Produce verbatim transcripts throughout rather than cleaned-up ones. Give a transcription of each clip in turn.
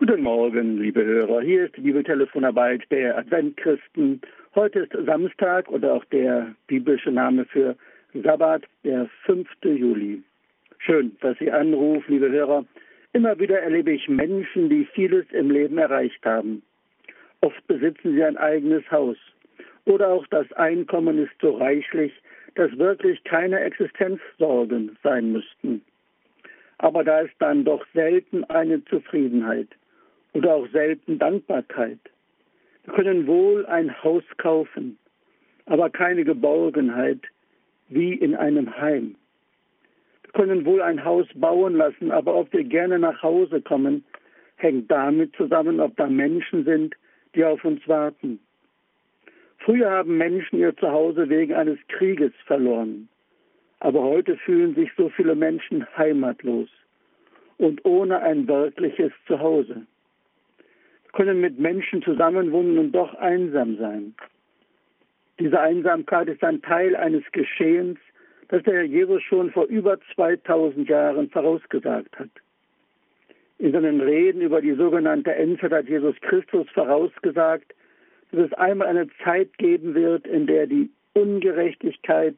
Guten Morgen, liebe Hörer. Hier ist die Bibeltelefonarbeit der Adventchristen. Heute ist Samstag oder auch der biblische Name für Sabbat, der fünfte Juli. Schön, dass Sie anrufen, liebe Hörer. Immer wieder erlebe ich Menschen, die vieles im Leben erreicht haben. Oft besitzen sie ein eigenes Haus. Oder auch das Einkommen ist so reichlich, dass wirklich keine Existenzsorgen sein müssten. Aber da ist dann doch selten eine Zufriedenheit oder auch selten Dankbarkeit. Wir können wohl ein Haus kaufen, aber keine Geborgenheit wie in einem Heim. Wir können wohl ein Haus bauen lassen, aber ob wir gerne nach Hause kommen, hängt damit zusammen, ob da Menschen sind, die auf uns warten. Früher haben Menschen ihr Zuhause wegen eines Krieges verloren, aber heute fühlen sich so viele Menschen heimatlos und ohne ein wirkliches Zuhause. Wir können mit Menschen zusammenwohnen und doch einsam sein. Diese Einsamkeit ist ein Teil eines Geschehens, das der Herr Jesus schon vor über zweitausend Jahren vorausgesagt hat. In seinen Reden über die sogenannte Endzeit hat Jesus Christus vorausgesagt, dass es einmal eine Zeit geben wird, in der die Ungerechtigkeit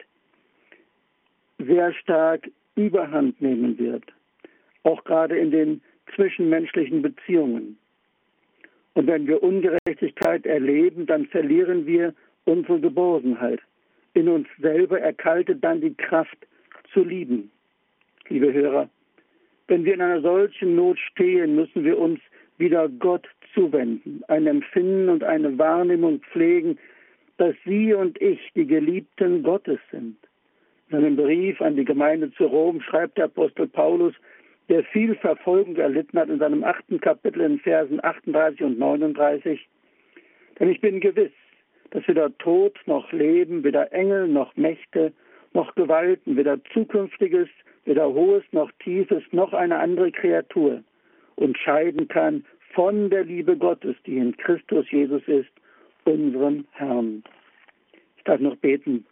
sehr stark Überhand nehmen wird, auch gerade in den zwischenmenschlichen Beziehungen. Und wenn wir Ungerechtigkeit erleben, dann verlieren wir unsere Geborgenheit. In uns selber erkaltet dann die Kraft zu lieben. Liebe Hörer, wenn wir in einer solchen Not stehen, müssen wir uns wieder Gott zuwenden, ein Empfinden und eine Wahrnehmung pflegen, dass Sie und ich die Geliebten Gottes sind. In einem Brief an die Gemeinde zu Rom schreibt der Apostel Paulus, der viel Verfolgung erlitten hat, in seinem achten Kapitel in Versen achtunddreißig und neununddreißig. Denn ich bin gewiss, dass weder Tod noch Leben, weder Engel noch Mächte, noch Gewalten, weder Zukünftiges, weder Hohes noch Tiefes, noch eine andere Kreatur uns scheiden kann von der Liebe Gottes, die in Christus Jesus ist, unserem Herrn. Ich darf noch beten.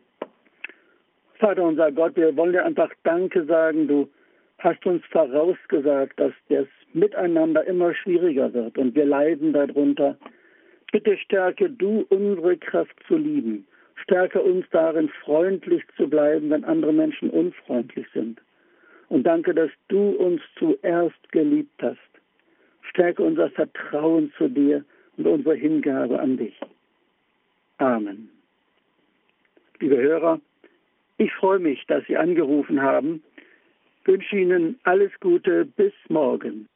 Vater unser Gott, wir wollen dir einfach Danke sagen, du hast uns vorausgesagt, dass das Miteinander immer schwieriger wird und wir leiden darunter. Bitte stärke du unsere Kraft zu lieben. Stärke uns darin, freundlich zu bleiben, wenn andere Menschen unfreundlich sind. Und danke, dass du uns zuerst geliebt hast. Stärke unser Vertrauen zu dir und unsere Hingabe an dich. Amen. Liebe Hörer, ich freue mich, dass Sie angerufen haben. Ich wünsche Ihnen alles Gute. Bis morgen.